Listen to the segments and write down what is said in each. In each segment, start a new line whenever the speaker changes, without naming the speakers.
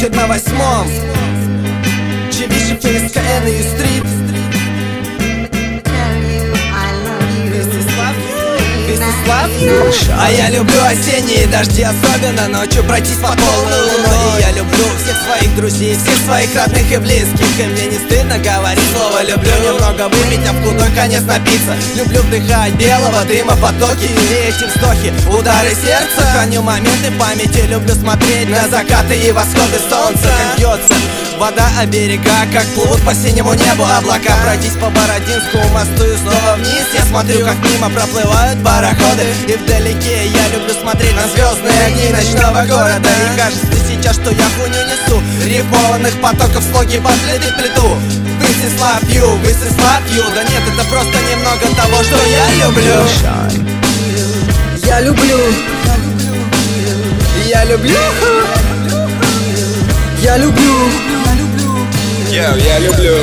вечер на 8-м. Чевище, Феска, Энн Стрит. А я люблю осенние дожди, особенно ночью пройтись по полной луной. И я люблю всех своих друзей, всех своих родных и близких. И мне не стыдно говорить слово люблю. Немного выпить, а в худой конец напиться. Люблю вдыхать белого дыма потоки и эти вздохи, удары сердца. Храню моменты в памяти, люблю смотреть на закаты и восходы солнца. Как бьется вода о берега, как плывут по синему небу облака. Пройтись по Бородинскому мосту и снова вниз. Я смотрю, как мимо проплывают пароходы. И вдалеке я люблю смотреть на звездные огни ночного города. И кажется сейчас, что я хуйню несу. Рифмованных потоков слоги под плиту. This is love you, this is love you. Да нет, это просто немного того, что я люблю. Я люблю. Я люблю. Я люблю.
Я люблю.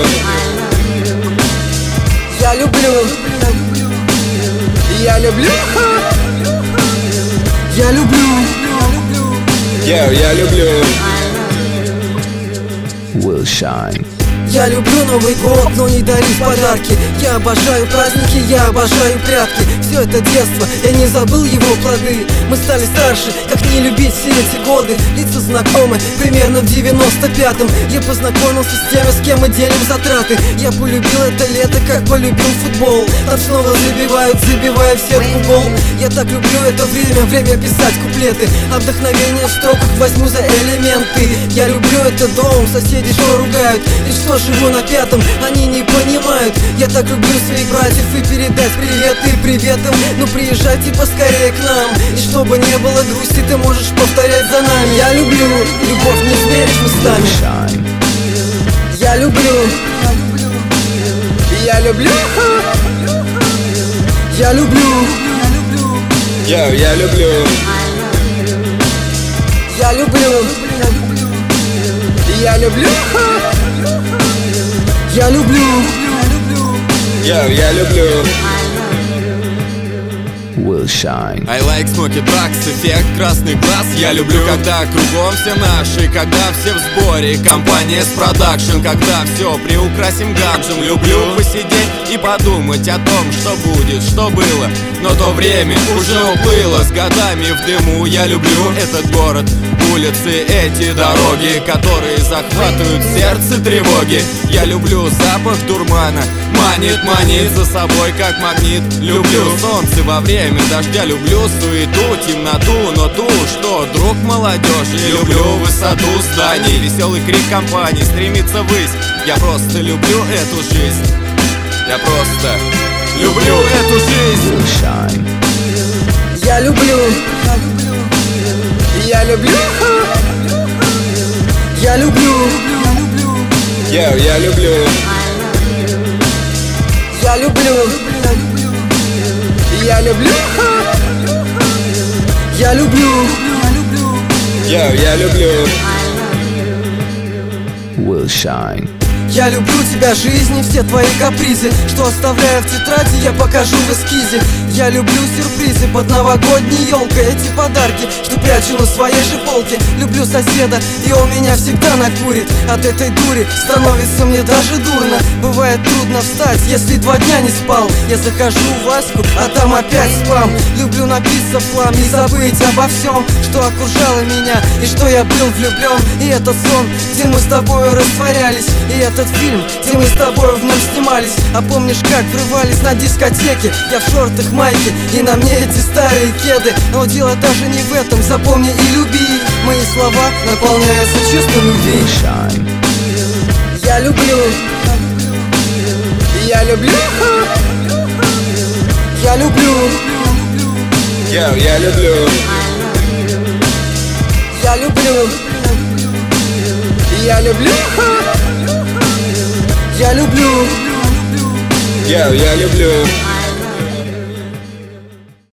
Я люблю. Я люблю. Я люблю.
Я люблю.
Will shine.
Я люблю Новый год, но не дарить подарки. Я обожаю праздники, я обожаю прятки. Все это детство, я не забыл его плоды. Мы стали старше, как не любить все эти годы. Лица знакомы, примерно в 95-м. Я познакомился с теми, с кем мы делим затраты. Я полюбил это лето, как полюбил футбол. Там снова забивая в сетку гол. Я так люблю это время писать куплеты. А вдохновение в строках возьму за элементы. Я люблю этот дом, соседи что ругают. И что живу на 5-м, они не понимают. Я так люблю своих братьев и передать привет и привет им. Ну приезжайте поскорее к нам. И чтобы не было грусти, ты можешь повторять за нами. Я люблю, любовь не измеришь местами. Я люблю. Я люблю. Я люблю.
Я люблю.
Я люблю. Я люблю. Я люблю.
Я люблю.
Will shine.
I like smoky drugs, эффект красный глаз. Я люблю, когда кругом все наши, когда все в сборе, компания с продакшн, когда все приукрасим гаджем. Люблю посидеть и подумать о том, что будет, что было. Но то время уже уплыло с годами в дыму. Я люблю этот город, улицы, эти дороги, которые захватывают сердце тревоги. Я люблю запах дурмана, манит за собой как магнит. Люблю солнце во время дождя, люблю суету, темноту, но ту, что друг молодежи. Люблю высоту зданий, веселый крик компании стремится ввысь. Я просто люблю эту жизнь. Я просто люблю эту жизнь.
Will shine.
Я люблю. Я люблю. Я люблю.
Я люблю.
Я люблю. Я люблю. Я люблю.
Я люблю.
Will shine.
Я люблю тебя, жизнь, и все твои капризы, что оставляю в тетради, я покажу в эскизе. Я люблю сюрпризы под новогодней елкой, эти подарки, что прячу на своей же полке. Люблю соседа, и он меня всегда накурит. От этой дури становится мне даже дурно. Бывает трудно встать, если 2 дня не спал. Я захожу в Ваську, а там опять спам. Люблю напиться в хлам и забыть обо всем, что окружало меня, и что я был влюблен. И этот сон, где мы с тобой растворялись, и этот фильм, где мы с тобой в нем снимались. А помнишь, как врывались на дискотеке? Я в шортах, майке, и на мне эти старые кеды. Но дело даже не в этом, запомни и люби. Мои слова наполняются чувством любви.
Will shine.
Я люблю. Я люблю. Я люблю.
Я люблю.
Я люблю. Я люблю. Я люблю.
Я люблю.